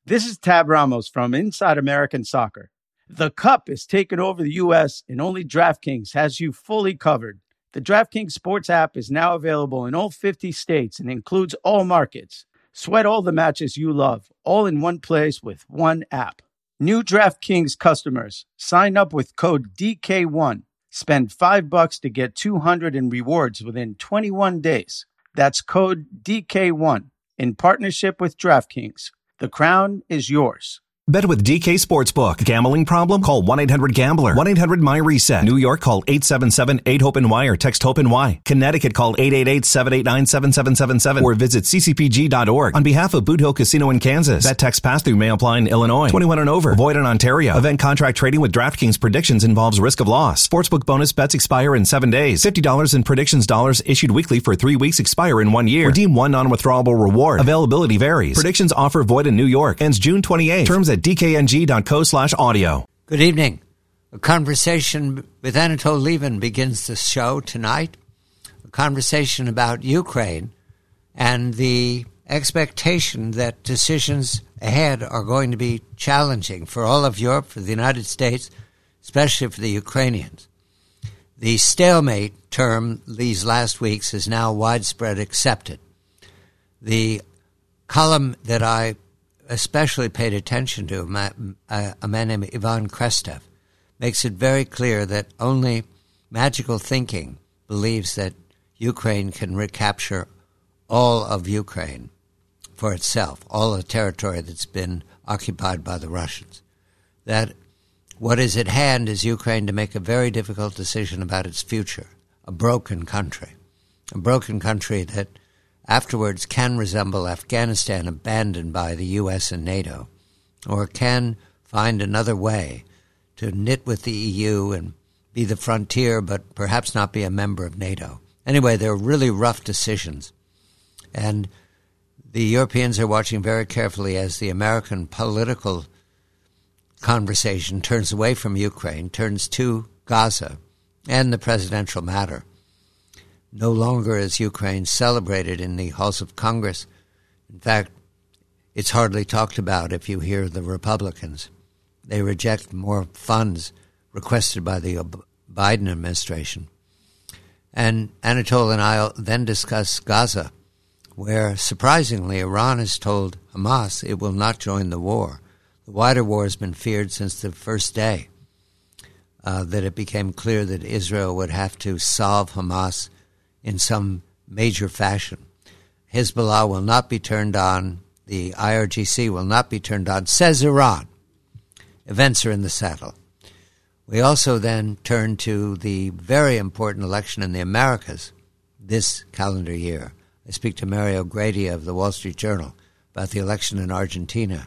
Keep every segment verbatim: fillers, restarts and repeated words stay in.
This is Tab Ramos from Inside American Soccer. The Cup is taking over the U S and only DraftKings has you fully covered. The DraftKings Sports app is now available in all fifty states and includes all markets. Sweat all the matches you love, all in one place with one app. New DraftKings customers, sign up with code D K one. Spend five bucks to get two hundred in rewards within twenty-one days. That's code D K one in partnership with DraftKings. The crown is yours. Bet with D K Sportsbook. Gambling problem? Call one eight hundred gambler. one eight hundred M Y reset. New York, call eight seven seven eight hope N Y or text HOPE-NY. Connecticut, call eight eight eight seven eight nine seven seven seven seven or visit c c p g dot org. On behalf of Boot Hill Casino in Kansas. Bet text pass-through may apply in Illinois. twenty-one and over. Void in Ontario. Event contract trading with DraftKings predictions involves risk of loss. Sportsbook bonus bets expire in seven days. fifty dollars in predictions dollars issued weekly for three weeks expire in one year. Redeem one non-withdrawable reward. Availability varies. Predictions offer void in New York. Ends June twenty-eighth. Terms at d k n g dot co slash audio. Good evening. A conversation with Anatol Lieven begins the show tonight. A conversation about Ukraine and the expectation that decisions ahead are going to be challenging for all of Europe, for the United States, especially for the Ukrainians. The stalemate term these last weeks is now widespread accepted. The column that I especially paid attention to, a man named Ivan Krestev, makes it very clear that only magical thinking believes that Ukraine can recapture all of Ukraine for itself, all the territory that's been occupied by the Russians. That what is at hand is Ukraine to make a very difficult decision about its future, a broken country, a broken country that afterwards can resemble Afghanistan abandoned by the U S and NATO, or can find another way to knit with the E U and be the frontier but perhaps not be a member of NATO. Anyway, they're really rough decisions. And the Europeans are watching very carefully as the American political conversation turns away from Ukraine, turns to Gaza and the presidential matter. No longer is Ukraine celebrated in the halls of Congress. In fact, it's hardly talked about if you hear the Republicans. They reject more funds requested by the Biden administration. And Anatol and I then discuss Gaza, where, surprisingly, Iran has told Hamas it will not join the war. The wider war has been feared since the first day, uh, that it became clear that Israel would have to solve Hamas in some major fashion. Hezbollah will not be turned on. The I R G C will not be turned on, says Iran. Events are in the saddle. We also then turn to the very important election in the Americas this calendar year. I speak to Mario Grady of the Wall Street Journal about the election in Argentina.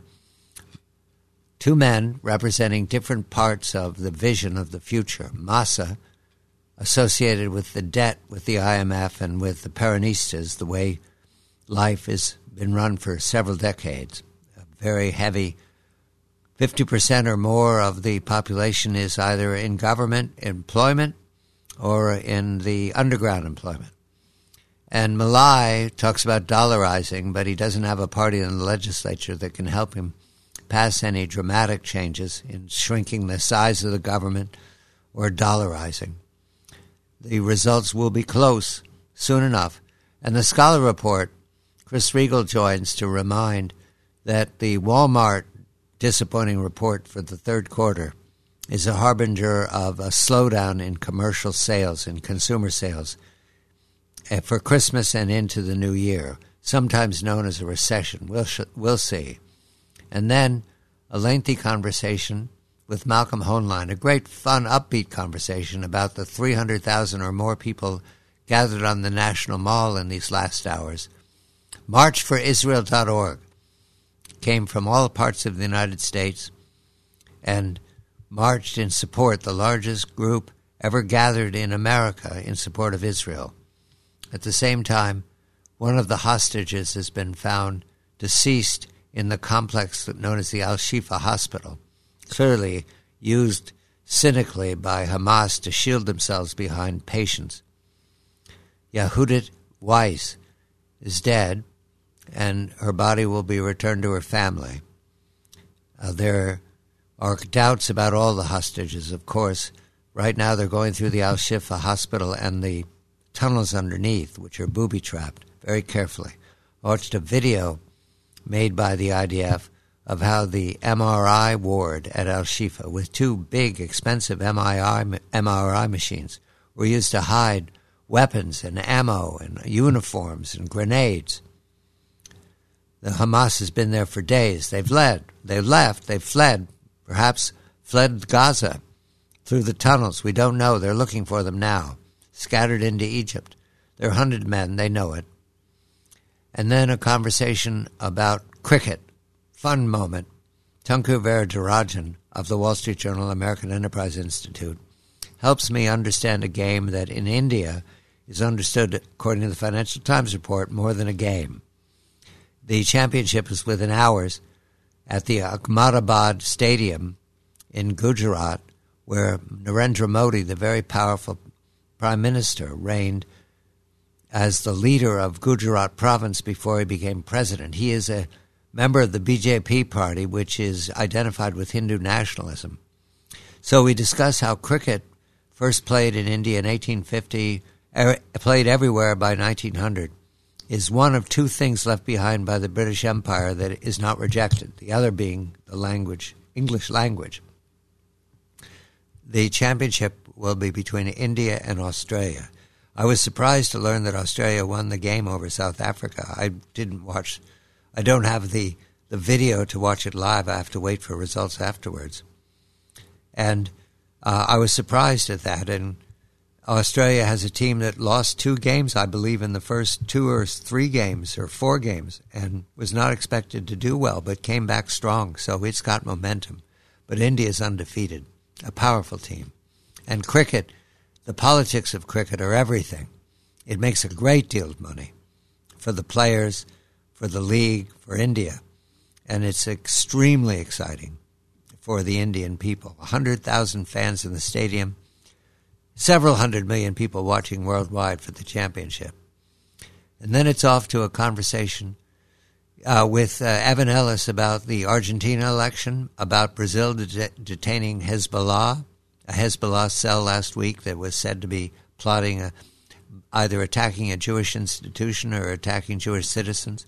Two men representing different parts of the vision of the future. Massa, associated with the debt with the I M F and with the Peronistas, the way life has been run for several decades. A very heavy, fifty percent or more of the population is either in government employment or in the underground employment. And Milei talks about dollarizing, but he doesn't have a party in the legislature that can help him pass any dramatic changes in shrinking the size of the government or dollarizing. The results will be close soon enough. And the Scholar Report, Chris Riegel joins to remind that the Walmart disappointing report for the third quarter is a harbinger of a slowdown in commercial sales and consumer sales for Christmas and into the new year, sometimes known as a recession. We'll, sh- we'll see. And then a lengthy conversation with Malcolm Hoenlein, a great, fun, upbeat conversation about the three hundred thousand or more people gathered on the National Mall in these last hours. march for israel dot org came from all parts of the United States and marched in support, the largest group ever gathered in America in support of Israel. At the same time, one of the hostages has been found deceased in the complex known as the Al-Shifa Hospital, clearly used cynically by Hamas to shield themselves behind patients. Yehudit Weiss is dead, and her body will be returned to her family. Uh, there are doubts about all the hostages, of course. Right now they're going through the Al-Shifa hospital and the tunnels underneath, which are booby-trapped, very carefully. I watched a video made by the I D F of how the M R I ward at Al-Shifa, with two big, expensive M R I machines, were used to hide weapons and ammo and uniforms and grenades. The Hamas has been there for days. They've led. They've left. They've fled. Perhaps fled Gaza through the tunnels. We don't know. They're looking for them now, scattered into Egypt. They're hunted men. They know it. And then a conversation about cricket. Fun moment. Tunku Varadarajan of the Wall Street Journal American Enterprise Institute helps me understand a game that in India is understood, according to the Financial Times report, more than a game. The championship was within hours at the Ahmedabad Stadium in Gujarat, where Narendra Modi, the very powerful prime minister, reigned as the leader of Gujarat province before he became president. He is a member of the B J P party, which is identified with Hindu nationalism. So we discuss how cricket first played in India in eighteen fifty, er, played everywhere by nineteen hundred, is one of two things left behind by the British Empire that is not rejected, the other being the language, English language. The championship will be between India and Australia. I was surprised to learn that Australia won the game over South Africa. I didn't watch, I don't have the, the video to watch it live. I have to wait for results afterwards. And uh, I was surprised at that. And Australia has a team that lost two games, I believe, in the first two or three games or four games, and was not expected to do well, but came back strong. So it's got momentum. But India is undefeated, a powerful team. And cricket, the politics of cricket are everything. It makes a great deal of money for the players, for the league, for India. And it's extremely exciting for the Indian people. one hundred thousand fans in the stadium, several hundred million people watching worldwide for the championship. And then it's off to a conversation uh, with uh, Evan Ellis about the Argentina election, about Brazil det- detaining Hezbollah, a Hezbollah cell last week that was said to be plotting a, either attacking a Jewish institution or attacking Jewish citizens.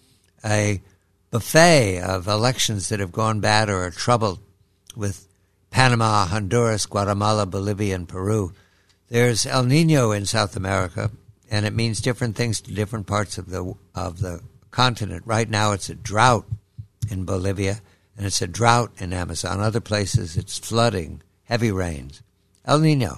A buffet of elections that have gone bad or are troubled with Panama, Honduras, Guatemala, Bolivia, and Peru. There's El Nino in South America, and it means different things to different parts of the of the continent. Right now it's a drought in Bolivia, and it's a drought in Amazon. Other places it's flooding, heavy rains. El Nino.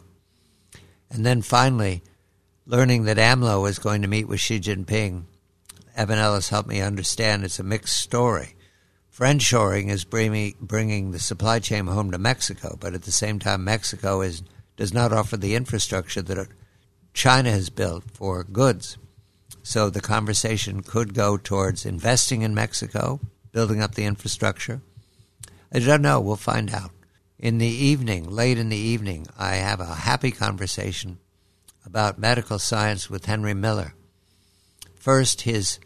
And then finally, learning that AMLO is going to meet with Xi Jinping. Evan Ellis helped me understand it's a mixed story. Friendshoring is bringing, bringing the supply chain home to Mexico, but at the same time, Mexico is does not offer the infrastructure that China has built for goods. So the conversation could go towards investing in Mexico, building up the infrastructure. I don't know. We'll find out. In the evening, late in the evening, I have a happy conversation about medical science with Henry Miller. First, his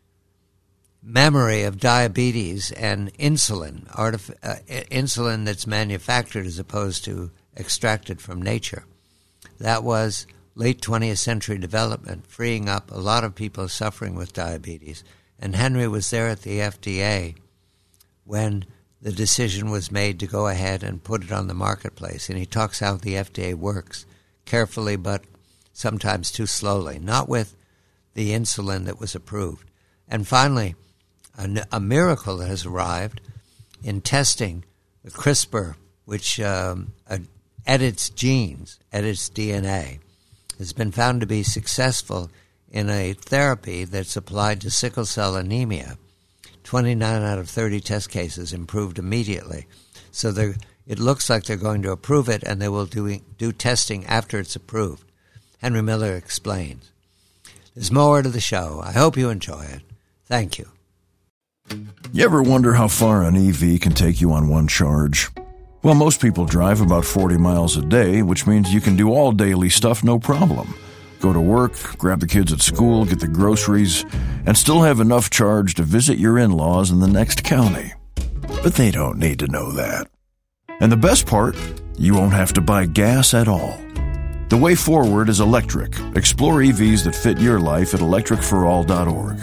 memory of diabetes and insulin, artif- uh, insulin that's manufactured as opposed to extracted from nature. That was late twentieth century development, freeing up a lot of people suffering with diabetes. And Henry was there at the F D A when the decision was made to go ahead and put it on the marketplace. And he talks how the F D A works carefully, but sometimes too slowly, not with the insulin that was approved. And finally, a, a miracle that has arrived in testing the CRISPR, which um, uh, edits genes, edits D N A, has been found to be successful in a therapy that's applied to sickle cell anemia. twenty-nine out of thirty test cases improved immediately. So it looks like they're going to approve it, and they will do, do testing after it's approved. Henry Miller explains. There's more to the show. I hope you enjoy it. Thank you. You ever wonder how far an E V can take you on one charge? Well, most people drive about forty miles a day, which means you can do all daily stuff no problem. Go to work, grab the kids at school, get the groceries, and still have enough charge to visit your in-laws in the next county. but they don't need to know that. And the best part, you won't have to buy gas at all. The way forward is electric. Explore E Vs that fit your life at electric for all dot org.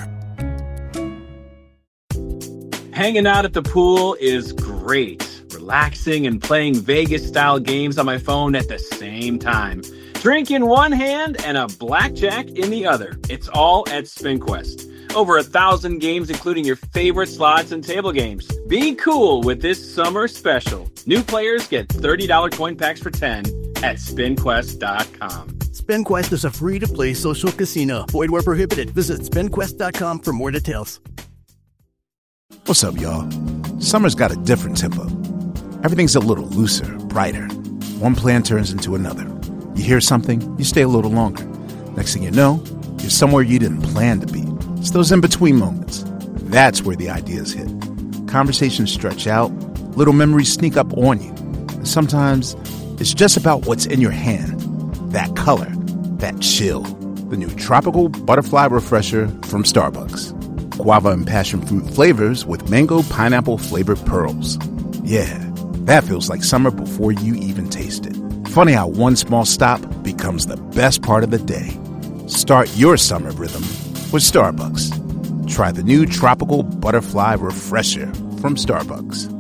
Hanging out at the pool is great. Relaxing and playing Vegas-style games on my phone at the same time. Drink in one hand and a blackjack in the other. It's all at SpinQuest. Over a thousand games, including your favorite slots and table games. Be cool with this summer special. New players get thirty dollars coin packs for ten at spin quest dot com. SpinQuest is a free-to-play social casino. Void where prohibited. Visit spin quest dot com for more details. What's up, y'all? Summer's got a different tempo. Everything's a little looser, brighter. One plan turns into another. You hear something, you stay a little longer. Next thing you know, you're somewhere you didn't plan to be. It's those in-between moments. That's where the ideas hit. Conversations stretch out, little memories sneak up on you. And sometimes it's just about what's in your hand. That color, that chill. The new Tropical Butterfly Refresher from Starbucks. Guava and passion fruit flavors with mango pineapple flavored pearls. Yeah, that feels like summer before you even taste it. Funny how one small stop becomes the best part of the day. Start your summer rhythm with Starbucks. Try the new Tropical Butterfly Refresher from Starbucks.